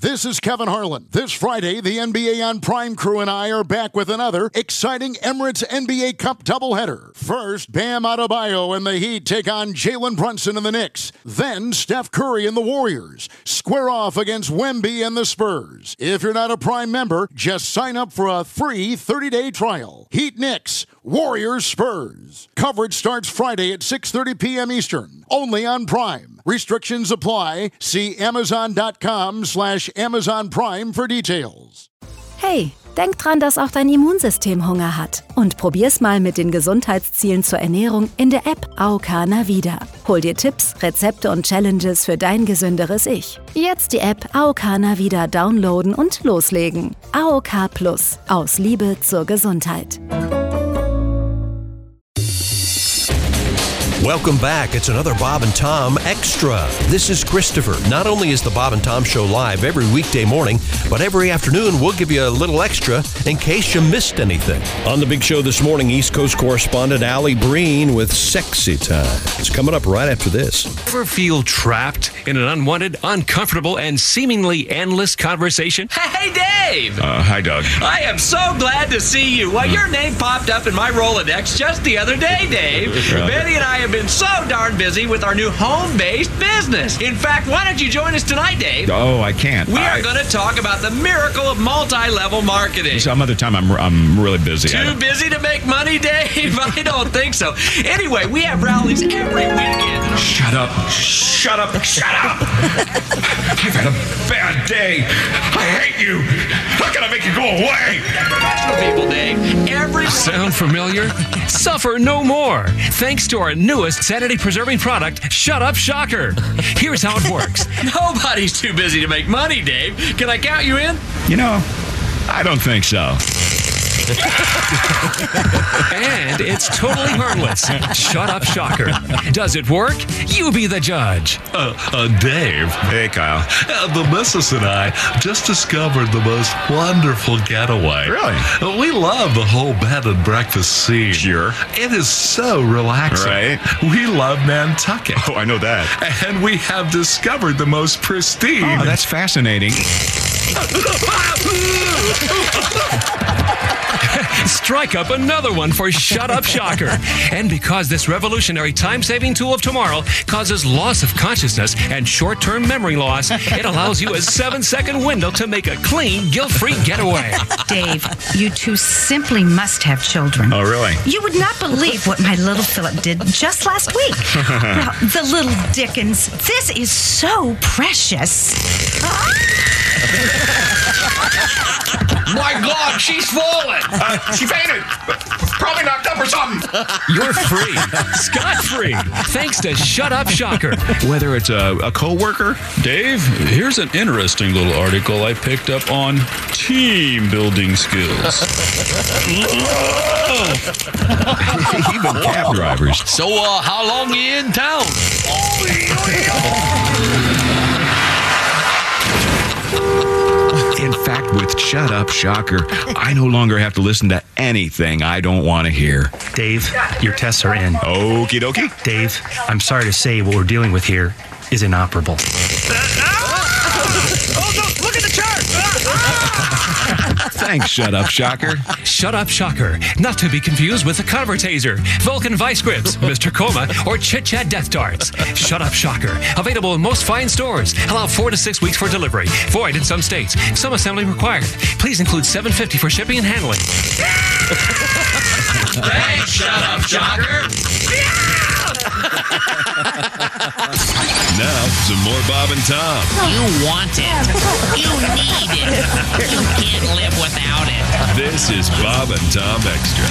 This is Kevin Harlan. This Friday, the NBA on Prime crew and I are back with another exciting Emirates NBA Cup doubleheader. First, Bam Adebayo and the Heat take on Jalen Brunson and the Knicks. Then, Steph Curry and the Warriors square off against Wemby and the Spurs. If you're not a Prime member, just sign up for a free 30-day trial. Heat Knicks, Warriors Spurs. Coverage starts Friday at 6:30 p.m. Eastern, only on Prime. Restrictions apply. See Amazon.com/Amazon Prime for details. Hey, denk dran, dass auch dein Immunsystem Hunger hat. Und probier's mal mit den Gesundheitszielen zur Ernährung in der App AOK Navida. Hol dir Tipps, Rezepte und Challenges für dein gesünderes Ich. Jetzt die App AOK Navida downloaden und loslegen. AOK Plus. Aus Liebe zur Gesundheit. Welcome back. It's another Bob and Tom Extra. This is Christopher. Not only is the Bob and Tom Show live every weekday morning, but every afternoon we'll give you a little extra in case you missed anything. On the big show this morning, East Coast correspondent Allie Breen with Sexy Time. It's coming up right after this. Ever feel trapped in an unwanted, uncomfortable, and seemingly endless conversation? Hey, Dave! Hi, Doug. I am so glad to see you. Well, your name popped up in my Rolodex just the other day, Dave. Really? Betty and I have been so darn busy with our new home-based business. In fact, why don't you join us tonight, Dave? Oh, I can't. We are going to talk about the miracle of multi-level marketing. Some other time I'm really busy. Too busy to make money, Dave? I don't think so. Anyway, we have rallies every weekend. Shut up. Shut up. Shut up. I've had a bad day. I hate you. How can I make you go away? Professional people, Dave. Sound familiar? Suffer no more. Thanks to our newest sanity-preserving product, Shut Up Shocker. Here's how it works. Nobody's too busy to make money, Dave. Can I count you in? You know, I don't think so. And it's totally harmless. Shut Up Shocker. Does it work? You be the judge. Dave. Hey, Kyle. The missus and I just discovered the most wonderful getaway. Really? We love the whole bed and breakfast scene. Sure. It is so relaxing. Right. We love Nantucket. Oh, I know that. And we have discovered the most pristine. Oh, that's fascinating. Strike up another one for Shut Up Shocker. And because this revolutionary time-saving tool of tomorrow causes loss of consciousness and short-term memory loss, it allows you a 7-second window to make a clean, guilt-free getaway. Dave, you two simply must have children. Oh, really? You would not believe what my little Philip did just last week. Now, the little Dickens, this is so precious. My God, she's fallen. She fainted. Probably knocked up or something. You're free. Scot-free. Thanks to Shut Up Shocker. Whether it's a coworker. Dave, here's an interesting little article I picked up on team building skills. Even cab drivers. So, how long are you in town? In fact, with Shut Up Shocker, I no longer have to listen to anything I don't want to hear. Dave, your tests are in. Okie dokie. Dave, I'm sorry to say what we're dealing with here is inoperable. Oh, no, look at the chart. Thanks, Shut Up Shocker. Shut Up Shocker. Not to be confused with the Convertaser, Vulcan Vice Grips, Mr. Coma, or Chit Chat Death Darts. Shut Up Shocker. Available in most fine stores. Allow 4 to 6 weeks for delivery. Void in some states. Some assembly required. Please include $7.50 for shipping and handling. Thanks, Shut Up Shocker. Now, some more Bob and Tom. You want it. You need it. You can't live without it. This is Bob and Tom Extra.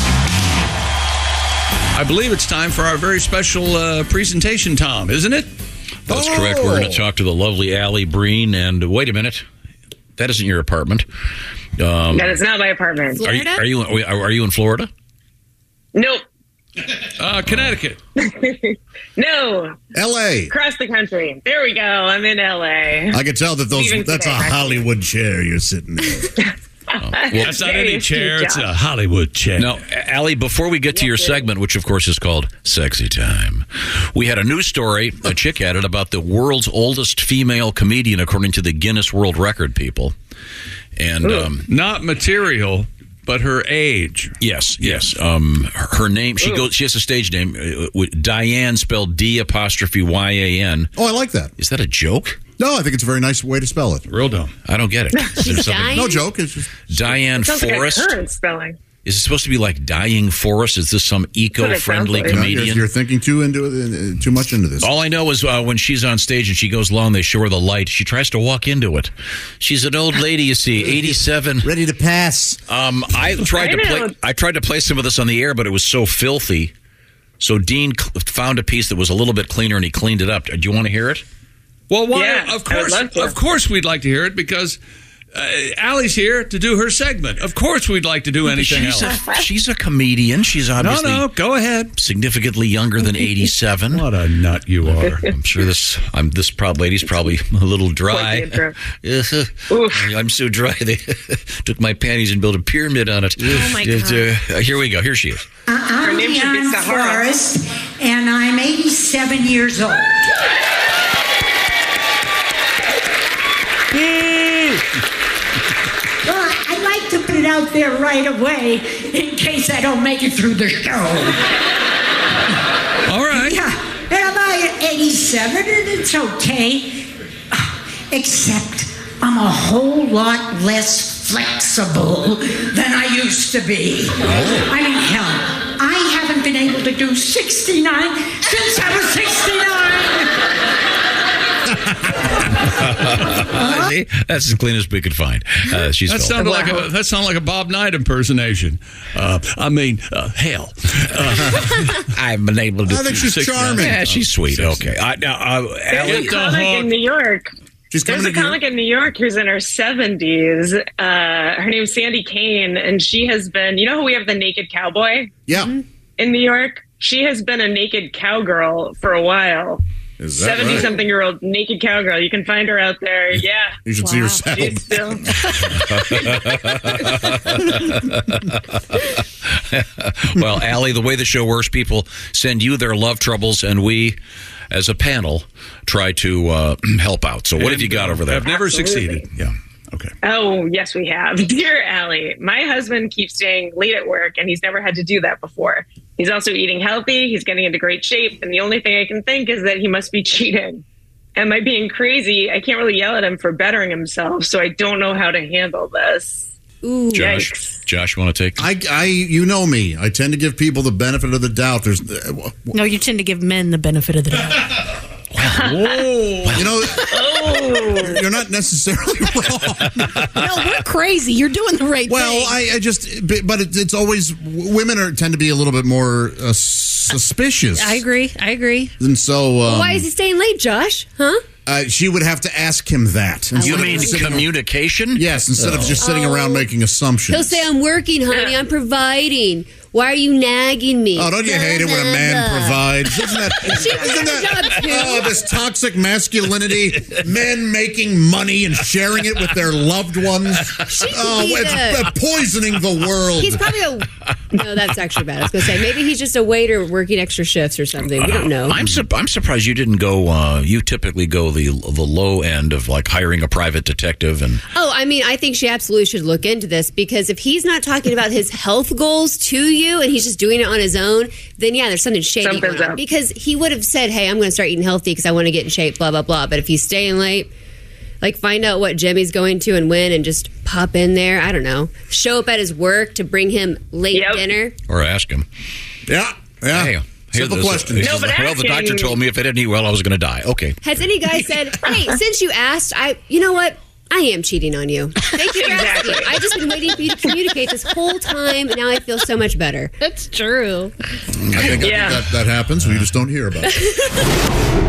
I believe it's time for our very special presentation, Tom, isn't it? That's correct. We're going to talk to the lovely Allie Breen. And wait a minute. That isn't your apartment. That is not my apartment. Are you in Florida? Nope. Connecticut. No. L.A. Across the country. There we go. I'm in L.A. I can tell that that's a Hollywood chair you're sitting in. That's not any chair. It's a Hollywood chair. Now, Allie, before we get to your segment, which of course is called Sexy Time, we had a news story, a chick had it, about the world's oldest female comedian, according to the Guinness World Record people. And not material, but her age. Yes. Her name, she has a stage name, Diane, spelled D''YAN. Oh, I like that. Is that a joke? No, I think it's a very nice way to spell it. Real dumb. I don't get it. No joke. It's just Diane Forrest. Like a current spelling. Is it supposed to be like Dying Forest? Is this some eco-friendly comedian? You're thinking too much into this. All I know is when she's on stage and she goes long, they show her the light. She tries to walk into it. She's an old lady, you see, 87, ready to pass. I tried to play some of this on the air, but it was so filthy. So Dean found a piece that was a little bit cleaner, and he cleaned it up. Do you want to hear it? Well, why? Yeah, of course, we'd like to hear it because Allie's here to do her segment. Of course, we'd like to do anything else. She's a comedian. She's obviously go ahead. Significantly younger than 87. What a nut you are! I'm sure this lady's probably a little dry. I'm so dry. They took my panties and built a pyramid on it. Oh my God! Here we go. Here she is. I'm Diane Forrest, and I'm 87 years old. Well, I'd like to put it out there right away in case I don't make it through the show. All right. Yeah, and I'm 87, and it's okay. Except I'm a whole lot less flexible than I used to be. I mean, hell, I haven't been able to do 69 since I was 69. See? That's as clean as we could find. She's that sounded like a Bob Knight impersonation. Hell. I've been able to. I think she's charming. Yeah, she's sweet. Okay. There's a comic in New York. There's a comic in New York who's in her 70s. Her name's Sandy Kane, and she has been. You know how we have the naked cowboy? Yeah. In New York, she has been a naked cowgirl for a while. 70-something-year-old naked cowgirl. You can find her out there. Yeah. You should see her saddled. She's still... Well, Allie, the way the show works, people send you their love troubles, and we, as a panel, try to help out. So what have you got over there? I've never succeeded. Yeah. Okay. Oh, yes, we have. Dear Allie, my husband keeps staying late at work, and he's never had to do that before. He's also eating healthy. He's getting into great shape. And the only thing I can think is that he must be cheating. Am I being crazy? I can't really yell at him for bettering himself, so I don't know how to handle this. Ooh. Josh, want to take this? You know me. I tend to give people the benefit of the doubt. No, you tend to give men the benefit of the doubt. You know, you're not necessarily wrong. No, we're crazy. You're doing the right thing. Well, but it's always, women tend to be a little bit more suspicious. I agree. And so... why is he staying late, Josh? Huh? She would have to ask him that. You mean communication? Yes, instead of just sitting around making assumptions. He'll say, I'm working, honey. I'm providing. Why are you nagging me? Oh, don't you hate it when a man provides? Isn't that this toxic masculinity? Men making money and sharing it with their loved ones. It's poisoning the world. He's probably no, that's actually bad. I was going to say maybe he's just a waiter working extra shifts or something. We don't know. I'm surprised you didn't go. You typically go the low end of like hiring a private detective and. Oh, I mean, I think she absolutely should look into this because if he's not talking about his health goals to you and he's just doing it on his own, then yeah, there's something shady going on. Because he would have said, hey, I'm going to start eating healthy because I want to get in shape, blah, blah, blah. But if he's staying late, like find out what gym he's going to and when and just pop in there. I don't know. Show up at his work to bring him late dinner. Or ask him. Yeah. Hey, simple question. Well, the doctor told me if I didn't eat well, I was going to die. Okay. Has any guy said, hey, since you asked, you know what? I am cheating on you. Thank you for asking. I've just been waiting for you to communicate this whole time, and now I feel so much better. That's true. I think that happens. We just don't hear about it.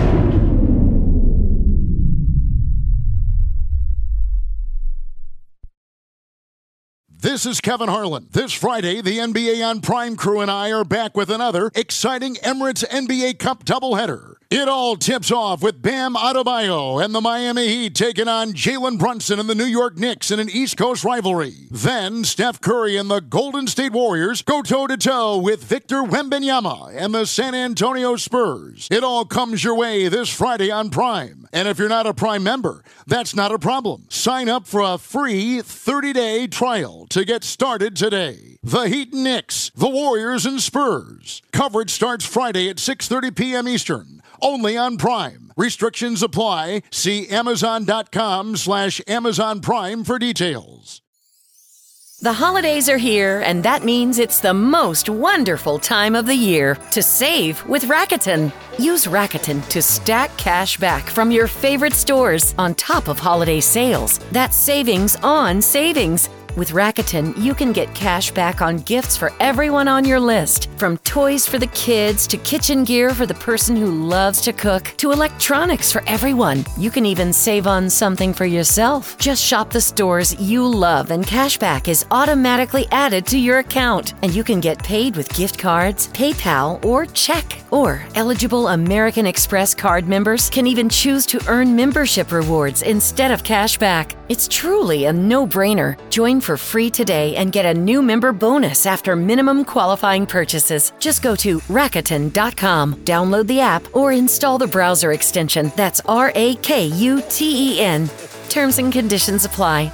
This is Kevin Harlan. This Friday, the NBA on Prime crew and I are back with another exciting Emirates NBA Cup doubleheader. It all tips off with Bam Adebayo and the Miami Heat taking on Jalen Brunson and the New York Knicks in an East Coast rivalry. Then Steph Curry and the Golden State Warriors go toe-to-toe with Victor Wembanyama and the San Antonio Spurs. It all comes your way this Friday on Prime. And if you're not a Prime member, that's not a problem. Sign up for a free 30-day trial to get started today. The Heat and Knicks, the Warriors and Spurs. Coverage starts Friday at 6:30 p.m. Eastern. Only on Prime. Restrictions apply. See Amazon.com/Amazon Prime for details. The holidays are here, and that means it's the most wonderful time of the year to save with Rakuten. Use Rakuten to stack cash back from your favorite stores on top of holiday sales. That's savings on savings. With Rakuten, you can get cash back on gifts for everyone on your list. From toys for the kids, to kitchen gear for the person who loves to cook, to electronics for everyone. You can even save on something for yourself. Just shop the stores you love, and cash back is automatically added to your account. And you can get paid with gift cards, PayPal, or check. Or eligible American Express card members can even choose to earn membership rewards instead of cash back. It's truly a no-brainer. Join for free today and get a new member bonus after minimum qualifying purchases. Just go to Rakuten.com, download the app, or install the browser extension. That's RAKUTEN. Terms and conditions apply.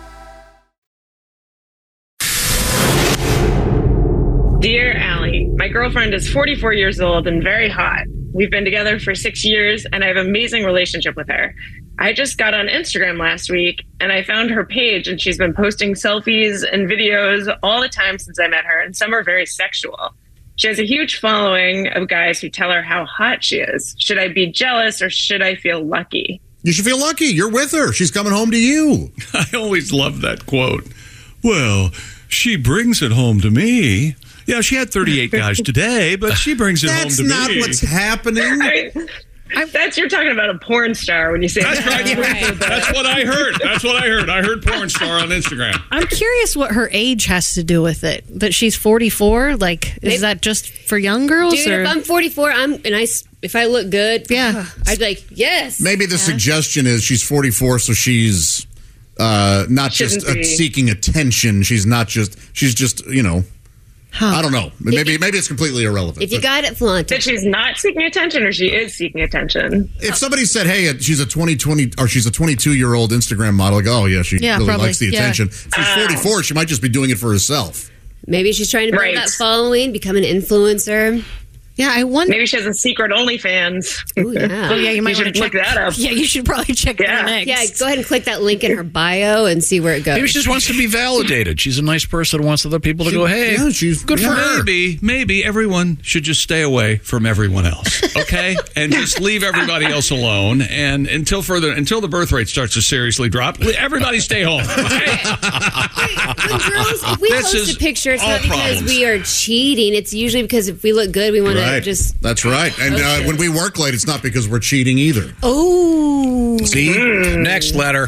Dear Allie, my girlfriend is 44 years old and very hot. We've been together for 6 years and I have an amazing relationship with her. I just got on Instagram last week and I found her page and she's been posting selfies and videos all the time since I met her, and some are very sexual. She has a huge following of guys who tell her how hot she is. Should I be jealous or should I feel lucky? You should feel lucky. You're with her. She's coming home to you. I always love that quote. Well, she brings it home to me. Yeah, she had 38 guys today, but she brings it home to me. That's not what's happening. You're talking about a porn star when you say that's that. Right. That's what I heard. I heard porn star on Instagram. I'm curious what her age has to do with it. That she's 44. Like, is that just for young girls? Dude, or? if I'm 44, if I look good, I'd be like, yes. Maybe the suggestion is she's 44, so she's not just seeking attention. She's just I don't know. Maybe it's completely irrelevant. If you got it, flaunt it. That she's not seeking attention or she is seeking attention. If somebody said, hey, she's a 22-year-old Instagram model, like, oh, yeah, she really probably likes the attention. If she's 44, she might just be doing it for herself. Maybe she's trying to build that following, become an influencer. Yeah, I wonder. Maybe she has a secret OnlyFans. Oh, yeah. Oh, yeah, you might want to look that up. Yeah, you should probably check that next. Yeah, go ahead and click that link in her bio and see where it goes. Maybe she just wants to be validated. She's a nice person who wants other people to go, hey, she's good for her. Maybe everyone should just stay away from everyone else, okay? And just leave everybody else alone. And until the birth rate starts to seriously drop, everybody stay home. Okay? When girls, if we post a picture, it's not because we are cheating. It's usually because if we look good, we want to just... That's right. And when we work late, it's not because we're cheating either. Oh. See? Next letter.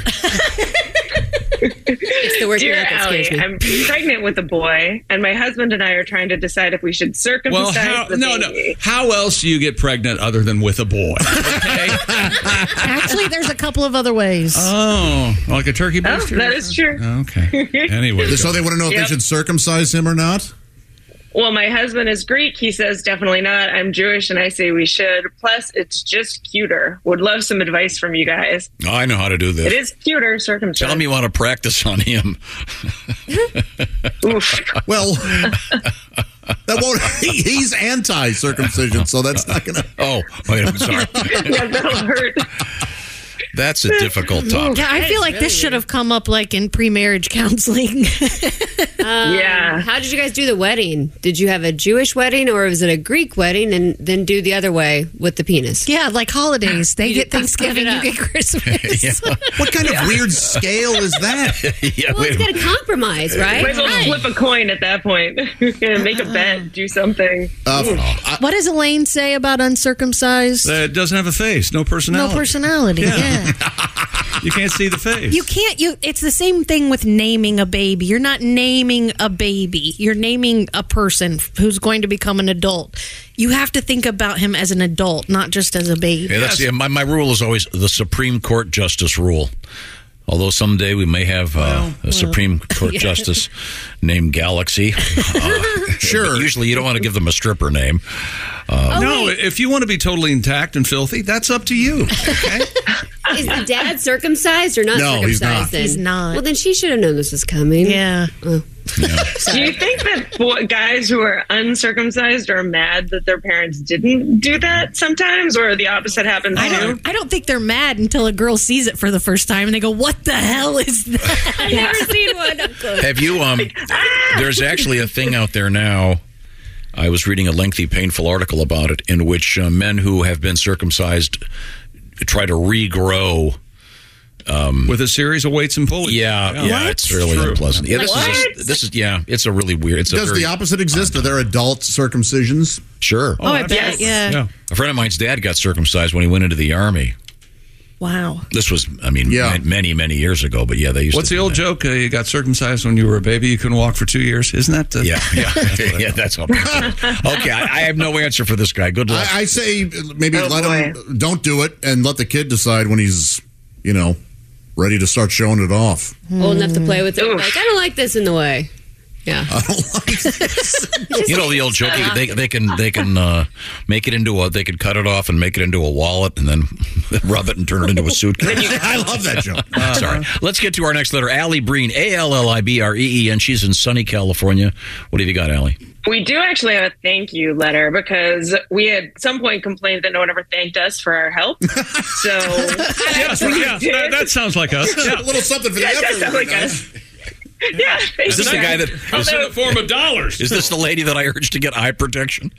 It's the worst. Dear Allie, I'm pregnant with a boy, and my husband and I are trying to decide if we should circumcise the baby. How else do you get pregnant other than with a boy? Okay. Actually, there's a couple of other ways. Oh, like a turkey baster? That is true. Okay. Anyway. So they want to know if they should circumcise him or not? Well, my husband is Greek. He says definitely not. I'm Jewish, and I say we should. Plus, it's just cuter. Would love some advice from you guys. Oh, I know how to do this. It is cuter, circumcised. Tell him you want to practice on him. Well, that won't. He's anti-circumcision, so that's not going to. Oh, wait, I'm sorry. Yeah, that'll hurt. That's a difficult topic. Yeah, I feel like this should have come up like in pre-marriage counseling. Yeah. How did you guys do the wedding? Did you have a Jewish wedding or was it a Greek wedding and then do the other way with the penis? Yeah, like holidays. They get Thanksgiving, you get Christmas. Yeah. What kind of weird scale is that? Well, it's got to compromise, right? Might as well flip a coin at that point. Make a bet, do something. What does Elaine say about uncircumcised? It doesn't have a face, no personality. No personality, yeah. You can't see the face. You can't. It's the same thing with naming a baby. You're not naming a baby. You're naming a person who's going to become an adult. You have to think about him as an adult, not just as a baby. Yeah, my rule is always the Supreme Court Justice rule. Although someday we may have a Supreme Court Justice named Galaxy. Sure. Usually you don't want to give them a stripper name. No, if you want to be totally intact and filthy, that's up to you. Okay? Is the dad circumcised or not circumcised? He's not. Then? He's not. Well, then she should have known this was coming. Yeah. Oh. Do you think that guys who are uncircumcised are mad that their parents didn't do that sometimes, or the opposite happens too? I don't think they're mad until a girl sees it for the first time and they go, "What the hell is that?" I've never seen one. Have you? There's actually a thing out there now. I was reading a lengthy, painful article about it, in which men who have been circumcised try to regrow. With a series of weights and pulleys. Yeah, it's really unpleasant. Yeah, this is it's a really weird. Does the opposite exist? Are there adult circumcisions? Sure. Oh, I bet. Yeah. A friend of mine's dad got circumcised when he went into the Army. Wow. This was, many, many years ago, but yeah, they used What's to. the old joke? You got circumcised when you were a baby, you couldn't walk for 2 years. Isn't that? Yeah, that's all. Okay, I have no answer for this guy. Good luck. I say maybe don't do it and let the kid decide when he's, ready to start showing it off. Old enough to play with it. Like, I don't like this in the way. Yeah. I don't like this. The old joke. They can make it into they could cut it off and make it into a wallet and then rub it and turn it into a suitcase. I love that joke. Sorry. Let's get to our next letter. Allie Breen, Allibreen. She's in sunny California. What have you got, Allie? We do actually have a thank you letter because we at some point complained that no one ever thanked us for our help. So that sounds like us. Yeah. A little something for the effort. That sounds like us. Yeah. Is this the guy that is in the form of dollars? Is this the lady that I urged to get eye protection?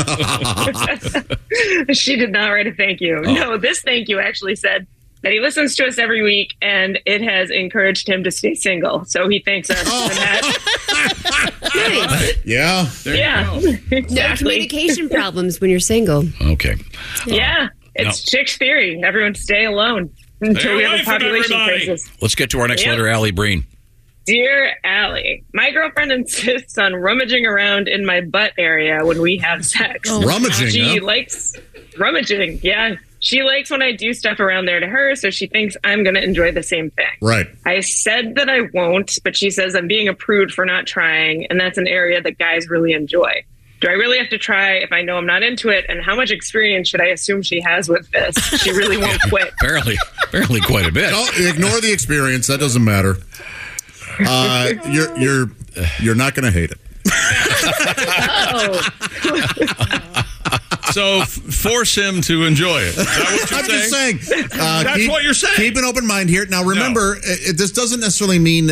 She did not write a thank you. Oh. No, this thank you actually said that he listens to us every week and it has encouraged him to stay single. So he thanks us for that. Nice. Yeah. Exactly. No communication problems when you're single. Okay. Yeah. It's Chick's theory. Everyone stay alone until we have a population crisis. Let's get to our next letter, Allie Breen. Dear Allie, my girlfriend insists on rummaging around in my butt area when we have sex. Rummaging, She likes rummaging, yeah. She likes when I do stuff around there to her, so she thinks I'm going to enjoy the same thing. Right. I said that I won't, but she says I'm being a prude for not trying, and that's an area that guys really enjoy. Do I really have to try if I know I'm not into it? And how much experience should I assume she has with this? She really won't quit. Apparently quite a bit. Don't ignore the experience. That doesn't matter. You're not going to hate it. So force him to enjoy it. Is that what you're saying? Just saying. That's what you're saying. Keep an open mind here. Now, remember, this doesn't necessarily mean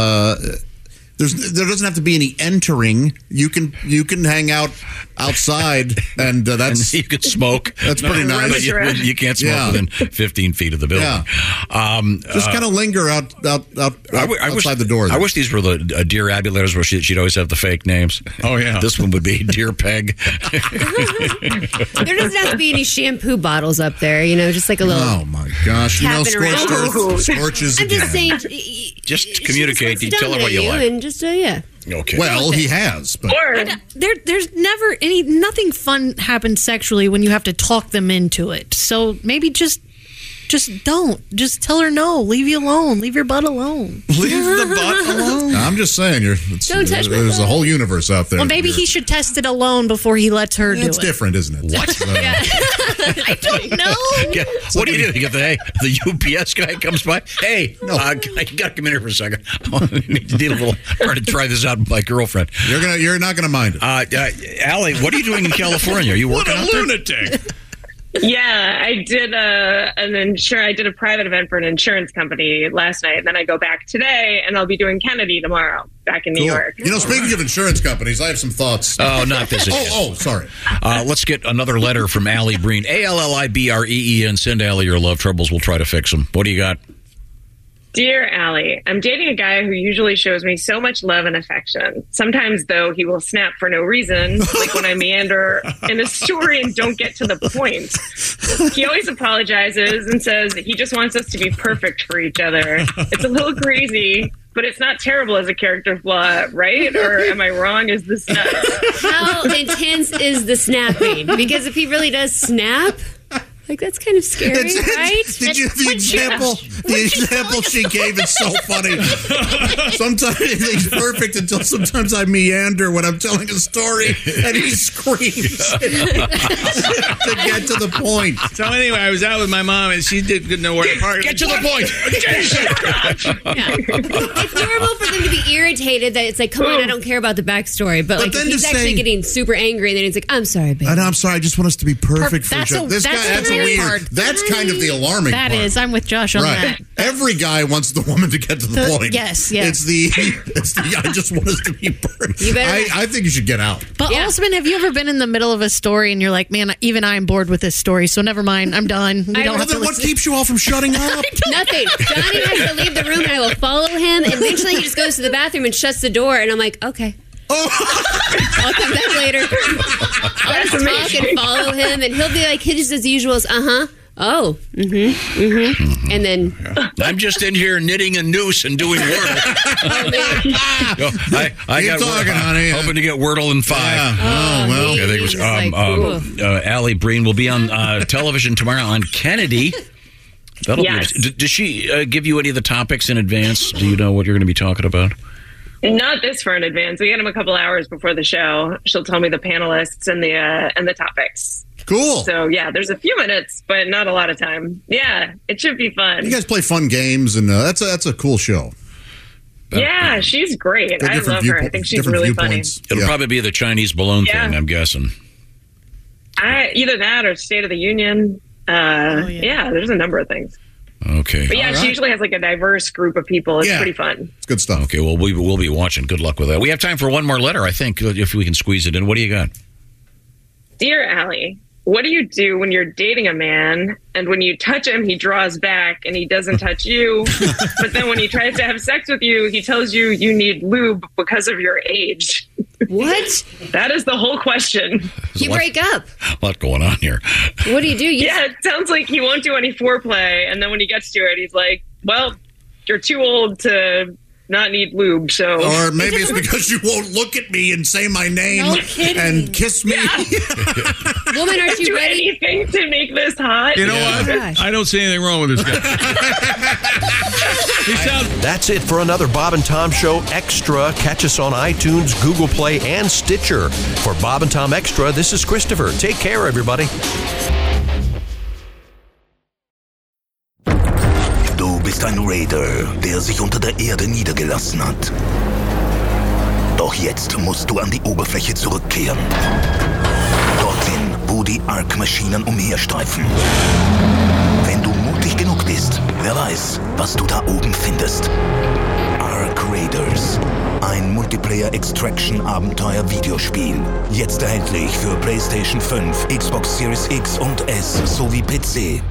there doesn't have to be any entering. You can hang out outside, and that's you can smoke. That's pretty nice. But you can't smoke within 15 feet of the building. Yeah. Just kind of linger outside the door. I wish these were the Dear Abby letters where she'd always have the fake names. Oh yeah. This one would be Dear Peg. There doesn't have to be any shampoo bottles up there. Just like a little. Oh my gosh! Scorched earth scorches. I'm just saying. Just communicate. You tell her what you like. And just yeah. Okay. Well, he has, but there's never nothing fun happens sexually when you have to talk them into it. So maybe just don't. Just tell her no. Leave you alone. Leave your butt alone. Leave the butt alone. I'm just saying, don't touch my there's butt. a whole universe out there. Well, maybe he should test it alone before he lets her do it. It's different, isn't it? What? I don't know. What do you do? The UPS guy comes by. Hey, you got to come in here for a second. I need a little. Trying to try this out with my girlfriend. You're not gonna mind it. Allie, what are you doing in California? Are you working out there? Lunatic. Yeah, I did I did a private event for an insurance company last night, and then I go back today, and I'll be doing Kennedy tomorrow back in New York. Speaking of insurance companies, I have some thoughts. Oh, not this. Sorry. Let's get another letter from Allie Breen. Allibreen. Send Allie your love troubles. We'll try to fix them. What do you got? Dear Allie, I'm dating a guy who usually shows me so much love and affection. Sometimes, though, he will snap for no reason, like when I meander in a story and don't get to the point. He always apologizes and says that he just wants us to be perfect for each other. It's a little crazy, but it's not terrible as a character flaw, right? Or am I wrong? Is this nuts? How intense is the snapping? Because if he really does snap... Like, that's kind of scary, right? The example she gave is so funny. Sometimes he's perfect until sometimes I meander when I'm telling a story and he screams to get to the point. So anyway, I was out with my mom and she didn't know where to park. Get to the point. Yeah. It's normal for them to be irritated that it's like, come on, I don't care about the backstory. But like, if he's actually getting super angry and then he's like, I'm sorry, baby. I'm sorry, I just want us to be perfect for each other. This guy, that's weird. That's kind of the alarming part. That is. I'm with Josh on that. Every guy wants the woman to get to the point. Yes. It's the I just want us to be perfect. I think you should get out. But Osman, have you ever been in the middle of a story and you're like, man, even I'm bored with this story, so never mind, I'm done. What keeps you all from shutting up? Nothing. Johnny has to leave the room and I will follow him. And eventually he just goes to the bathroom and shuts the door. And I'm like, okay. I'll come back later. I'll just talk and follow him, and he'll be like, his as usual as, oh, and then I'm just in here knitting a noose and doing Wordle. I got talking, honey. Hoping to get Wordle in 5. Yeah. Oh well. I think it was Allie Breen will be on television tomorrow on Kennedy. That'll be. Does she give you any of the topics in advance? Do you know what you're going to be talking about? Not this far in advance. We get him a couple hours before the show. She'll tell me the panelists and the topics. Cool. So yeah, there's a few minutes, but not a lot of time. Yeah, it should be fun. You guys play fun games, and that's a cool show. Yeah, she's great. I love her. I think she's really funny. It'll probably be the Chinese balloon thing, I'm guessing. Either that or State of the Union. Yeah, there's a number of things. Okay. But yeah, she usually has like a diverse group of people. It's pretty fun. It's good stuff. Okay, well, we'll be watching. Good luck with that. We have time for one more letter, I think, if we can squeeze it in. What do you got? Dear Allie, what do you do when you're dating a man and when you touch him, he draws back and he doesn't touch you? But then when he tries to have sex with you, he tells you you need lube because of your age. What? That is the whole question. You break up. A lot going on here. What do you do? Yeah, it sounds like he won't do any foreplay. And then when he gets to it, he's like, well, you're too old to not need lube. So, or maybe it's because you won't look at me and say my name and kiss me. Yeah. Woman, aren't you ready? Anything to make this hot? You know what? I don't see anything wrong with this guy. That's it for another Bob and Tom Show Extra. Catch us on iTunes, Google Play, and Stitcher. For Bob and Tom Extra, this is Christopher. Take care, everybody. Du bist ein Raider, der sich unter der Erde niedergelassen hat. Doch jetzt musst du an die Oberfläche zurückkehren. Dorthin, wo die Ark-Maschinen umherstreifen. Wenn du mutig genug bist, wer weiß, was du da oben findest. Ark Raiders. Ein Multiplayer-Extraction-Abenteuer-Videospiel. Jetzt erhältlich für PlayStation 5, Xbox Series X und S sowie PC.